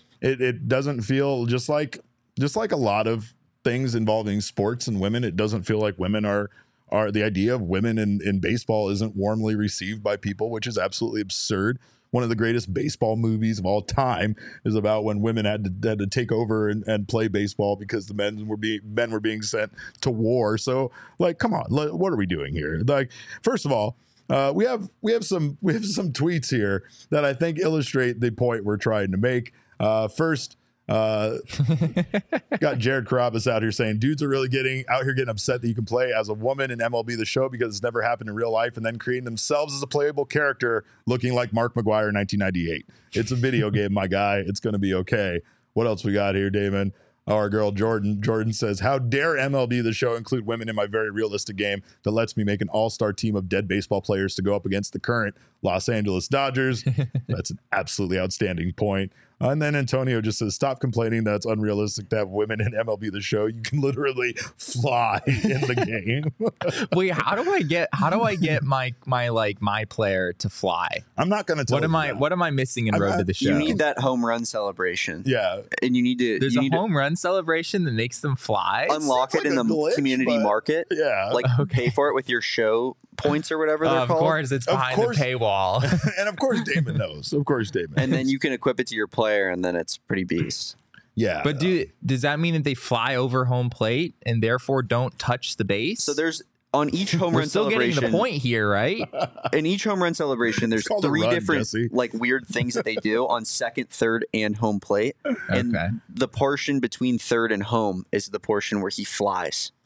[SPEAKER 1] It doesn't feel just like a lot of things involving sports and women. It doesn't feel like women are the idea of women in baseball isn't warmly received by people, which is absolutely absurd. One of the greatest baseball movies of all time is about when women had to take over and play baseball because the men were being sent to war. So, like, come on, what are we doing here? Like, first of all, we have some tweets here that I think illustrate the point we're trying to make. First, got Jared Carabas out here saying dudes are really getting upset that you can play as a woman in MLB The Show because it's never happened in real life, and then creating themselves as a playable character looking like Mark McGwire in 1998. It's a video game, my guy. It's going to be okay. What else we got here, Damon? Our girl Jordan says, how dare MLB The Show include women in my very realistic game that lets me make an all-star team of dead baseball players to go up against the current Los Angeles Dodgers. That's an absolutely outstanding point. And then Antonio just says, stop complaining that it's unrealistic to have women in MLB The Show. You can literally fly in the game.
[SPEAKER 2] Wait, how do I get my player to fly?
[SPEAKER 1] I'm not going to tell you.
[SPEAKER 2] What am I missing in Road to the Show?
[SPEAKER 5] You need that home run celebration.
[SPEAKER 1] Yeah.
[SPEAKER 5] And you need to
[SPEAKER 2] There's a home run celebration that makes them fly.
[SPEAKER 5] Unlock it in the
[SPEAKER 1] glitch,
[SPEAKER 5] community market.
[SPEAKER 1] Yeah.
[SPEAKER 5] Pay for it with your show points or whatever they're called.
[SPEAKER 2] Of course, it's behind the paywall.
[SPEAKER 1] And of course Damon knows.
[SPEAKER 5] And then you can equip it to your player, and then it's pretty beast.
[SPEAKER 1] Yeah.
[SPEAKER 2] But does that mean that they fly over home plate and therefore don't touch the base?
[SPEAKER 5] So there's on each home run
[SPEAKER 2] still
[SPEAKER 5] celebration.
[SPEAKER 2] Getting the point here, right?
[SPEAKER 5] In each home run celebration, there's three different weird things that they do on second, third, and home plate. And the portion between third and home is the portion where he flies.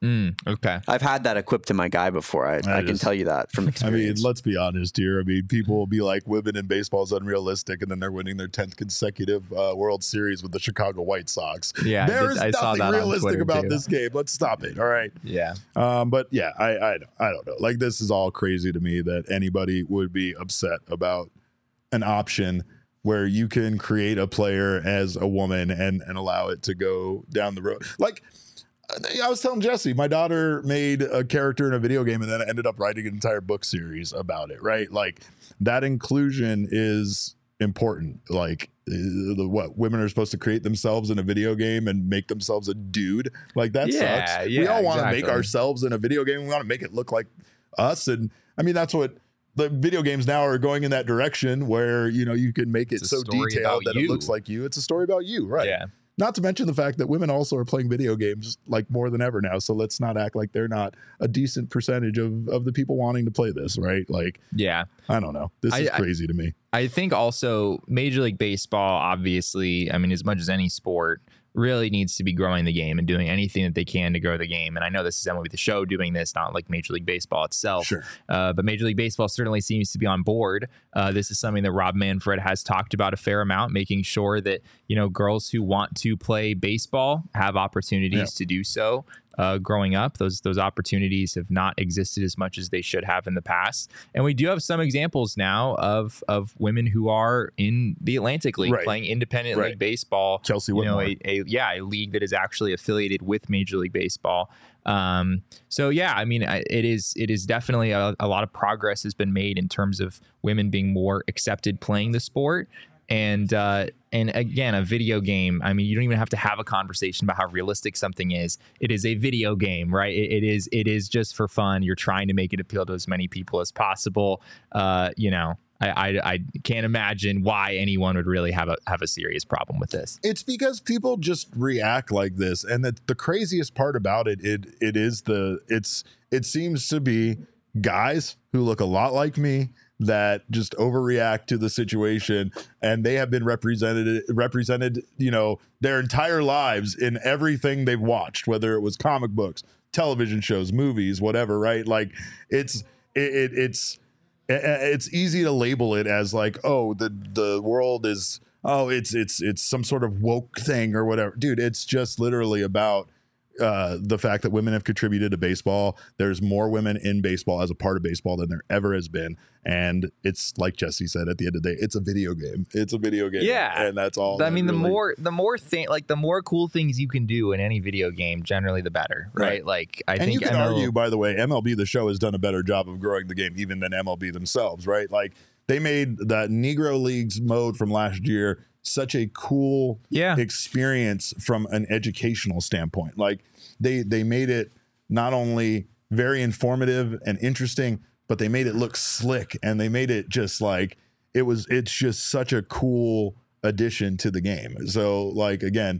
[SPEAKER 2] Okay.
[SPEAKER 5] I've had that equipped to my guy before. I can tell you that from experience.
[SPEAKER 1] I mean, let's be honest here. I mean, people will be like, women in baseball is unrealistic, and then they're winning their 10th consecutive World Series with the Chicago White Sox.
[SPEAKER 2] Yeah,
[SPEAKER 1] there is nothing realistic about this game. Let's stop it. All right.
[SPEAKER 2] Yeah.
[SPEAKER 1] But yeah, I don't know. Like, this is all crazy to me that anybody would be upset about an option where you can create a player as a woman and allow it to go down the road. Like, I was telling Jesse, my daughter made a character in a video game and then ended up writing an entire book series about it, right? Like, that inclusion is important. Like, what women are supposed to create themselves in a video game and make themselves a dude. Like, that sucks. We all want to make ourselves in a video game. We want to make it look like us. And I mean, that's what the video games now are going in, that direction where, you know, you can make it so detailed that it looks like you. It's a story about you, right?
[SPEAKER 2] Yeah.
[SPEAKER 1] Not to mention the fact that women also are playing video games like more than ever now. So let's not act like they're not a decent percentage of the people wanting to play this, right? Like,
[SPEAKER 2] yeah,
[SPEAKER 1] I don't know. This is crazy to me.
[SPEAKER 2] I think also Major League Baseball, obviously, I mean, as much as any sport, really needs to be growing the game and doing anything that they can to grow the game. And I know this is MLB The Show doing this, not like Major League Baseball itself.
[SPEAKER 1] Sure.
[SPEAKER 2] But Major League Baseball certainly seems to be on board. This is something that Rob Manfred has talked about a fair amount, making sure that, you know, girls who want to play baseball have opportunities to do so. Growing up, those opportunities have not existed as much as they should have in the past, and we do have some examples now of women who are in the Atlantic League playing independent league baseball.
[SPEAKER 1] Chelsea Whitmore,
[SPEAKER 2] a league that is actually affiliated with Major League Baseball. So yeah, I mean, it is definitely a lot of progress has been made in terms of women being more accepted playing the sport. And again, a video game, I mean, you don't even have to have a conversation about how realistic something is. It is a video game, right? It is just for fun. You're trying to make it appeal to as many people as possible. You know, I can't imagine why anyone would really have a serious problem with this.
[SPEAKER 1] It's because people just react like this. And the craziest part about it seems to be guys who look a lot like me that just overreact to the situation, and they have been represented, you know, their entire lives in everything they've watched, whether it was comic books, television shows, movies, whatever, right? Like, it's easy to label it as like, oh, the world is, oh, it's some sort of woke thing or whatever. Dude, it's just literally about the fact that women have contributed to baseball. There's more women in baseball as a part of baseball than there ever has been. And it's like Jesse said, at the end of the day, it's a video game. It's a video game. Yeah. And that's all.
[SPEAKER 2] I mean, the more cool things you can do in any video game, generally the better, right? Like, I think
[SPEAKER 1] you can argue, by the way, MLB The Show has done a better job of growing the game even than MLB themselves, right? Like, they made that Negro Leagues mode from last year such a cool experience from an educational standpoint. Like, they made it not only very informative and interesting, but they made it look slick, and they made it just like it's just such a cool addition to the game. So, like, again,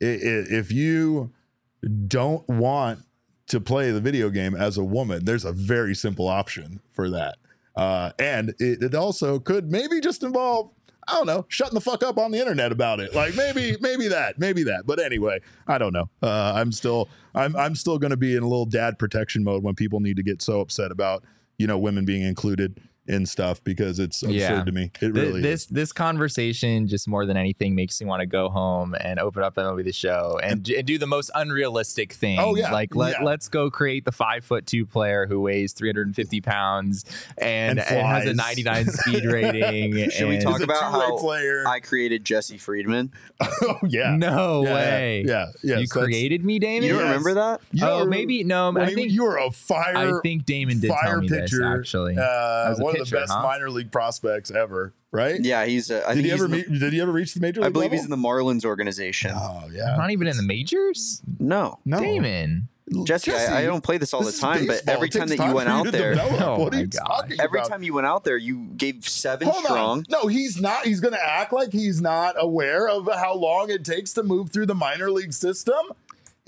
[SPEAKER 1] if you don't want to play the video game as a woman, there's a very simple option for that. And it also could maybe just involve, I don't know, shutting the fuck up on the internet about it. Like, maybe that. But anyway, I don't know. I'm still going to be in a little dad protection mode when people need to get so upset about, you know, women being included in stuff, because it's absurd to me. It really is.
[SPEAKER 2] This conversation, just more than anything, makes me want to go home and open up MLB The Show and do the most unrealistic thing.
[SPEAKER 1] Oh yeah,
[SPEAKER 2] like let's go create the 5'2" player who weighs 350 pounds and has a 99 speed rating.
[SPEAKER 5] Should we talk about how I created Jesse Friedman?
[SPEAKER 1] Oh yeah,
[SPEAKER 2] no way.
[SPEAKER 1] Yeah.
[SPEAKER 2] You created me, Damon.
[SPEAKER 5] You remember that?
[SPEAKER 2] Maybe no.
[SPEAKER 1] I think you were a fire.
[SPEAKER 2] I think Damon did tell me
[SPEAKER 1] pitcher,
[SPEAKER 2] this actually.
[SPEAKER 1] One of the best minor league prospects ever, right?
[SPEAKER 5] Yeah, he's. Did he
[SPEAKER 1] ever reach the major league?
[SPEAKER 5] I believe
[SPEAKER 1] level?
[SPEAKER 5] He's in the Marlins organization.
[SPEAKER 1] Oh yeah,
[SPEAKER 2] not even in the majors.
[SPEAKER 5] No,
[SPEAKER 2] Damon.
[SPEAKER 5] Jesse, I don't play this all the time, but every time that you went out there,
[SPEAKER 1] what are you talking about?
[SPEAKER 5] Every time you went out there, you gave 7 strong.
[SPEAKER 1] No, he's not. He's going to act like he's not aware of how long it takes to move through the minor league system.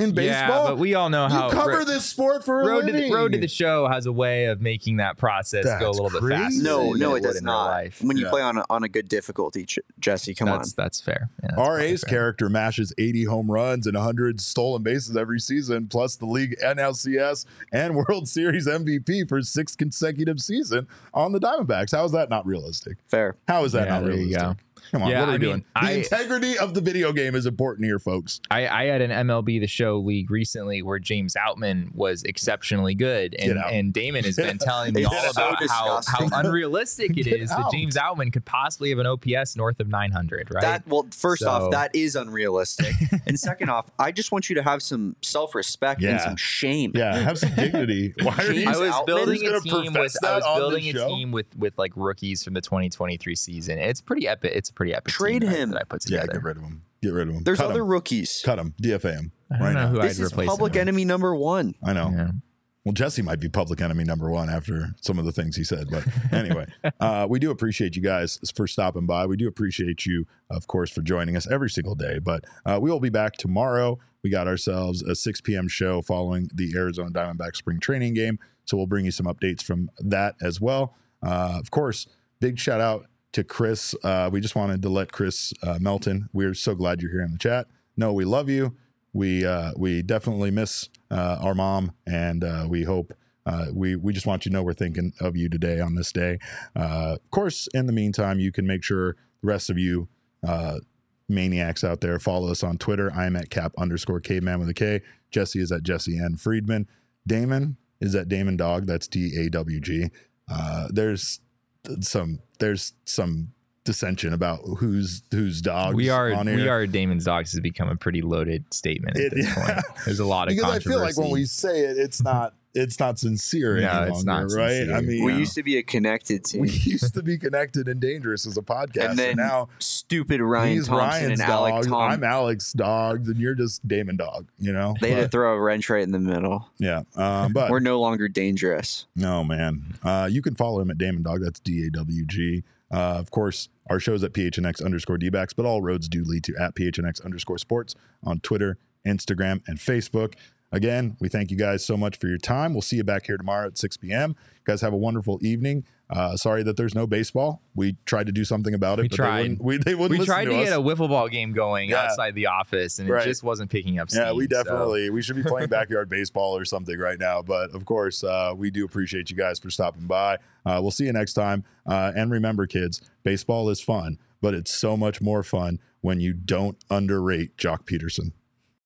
[SPEAKER 1] in baseball.
[SPEAKER 2] Yeah, but we all know how
[SPEAKER 1] you cover this sport for a living.
[SPEAKER 2] Road to the Show has a way of making that process go a little bit faster.
[SPEAKER 5] No, it does not. When you play on a good difficulty, Jesse, come on.
[SPEAKER 2] That's fair. Yeah,
[SPEAKER 1] RA's character mashes 80 home runs and 100 stolen bases every season, plus the league NLCS and World Series MVP for 6th consecutive season on the Diamondbacks. How is that not realistic?
[SPEAKER 5] Fair.
[SPEAKER 1] How is that not realistic? Come on, what are we doing? The integrity of the video game is important here, folks.
[SPEAKER 2] I had an MLB The Show league recently where James Outman was exceptionally good, and Damon has been telling me all about how unrealistic it is that James Outman could possibly have an OPS north of 900, right?
[SPEAKER 5] First off, that is unrealistic. And second off, I just want you to have some self-respect and some shame.
[SPEAKER 1] Yeah, have some dignity. Why are you
[SPEAKER 2] I was building a team with like rookies from the 2023 season. It's pretty epic. It's a pretty epic.
[SPEAKER 5] Trade him.
[SPEAKER 2] That I put together.
[SPEAKER 1] Yeah, get rid of him. Get rid of him.
[SPEAKER 5] There's other rookies.
[SPEAKER 1] Cut him. DFA him.
[SPEAKER 2] I don't know who
[SPEAKER 5] I'd replace. This is public enemy number 1.
[SPEAKER 1] I know. Yeah. Well, Jesse might be public enemy number 1 after some of the things he said. But anyway, we do appreciate you guys for stopping by. We do appreciate you, of course, for joining us every single day. But we will be back tomorrow. We got ourselves a 6 p.m. show following the Arizona Diamondbacks spring training game. So we'll bring you some updates from that as well. Of course, big shout out to Chris. We just wanted to let Chris Melton. We're so glad you're here in the chat. No, we love you. We definitely miss our mom, and we hope we just want you to know we're thinking of you today on this day. Of course, in the meantime, you can make sure the rest of you maniacs out there follow us on Twitter. I am at cap_caveman with a K. Jesse is at Jesse N. Friedman. Damon is at Damon Dog. That's DAWG. There's some dissension about whose dogs
[SPEAKER 2] we are Damon's dogs has become a pretty loaded statement at this point. There's a lot of controversy.
[SPEAKER 1] I feel like when we say it, it's not sincere anymore, it's not right? Sincere. I mean,
[SPEAKER 5] we used to be a connected team.
[SPEAKER 1] We used to be connected and dangerous as a podcast,
[SPEAKER 5] and then
[SPEAKER 1] now
[SPEAKER 5] stupid Ryan Thompson and Alec Tom.
[SPEAKER 1] I'm Alex Dogs, and you're just Damon Dog. You know,
[SPEAKER 5] they had to throw a wrench right in the middle.
[SPEAKER 1] Yeah, but
[SPEAKER 5] we're no longer dangerous.
[SPEAKER 1] No, man. You can follow him at Damon Dog. That's DAWG. Of course, our show's at PHNX_DBacks, but all roads do lead to at PHNX_sports on Twitter, Instagram, and Facebook. Again, we thank you guys so much for your time. We'll see you back here tomorrow at 6 p.m. You guys have a wonderful evening. Sorry that there's no baseball. We tried to do something about it.
[SPEAKER 2] We tried.
[SPEAKER 1] They wouldn't
[SPEAKER 2] we tried to
[SPEAKER 1] us.
[SPEAKER 2] get a wiffle ball game going outside the office, and it just wasn't picking up steam.
[SPEAKER 1] Yeah, we should be playing backyard baseball or something right now. But of course, we do appreciate you guys for stopping by. We'll see you next time. And remember, kids, baseball is fun, but it's so much more fun when you don't underrate Jock Peterson.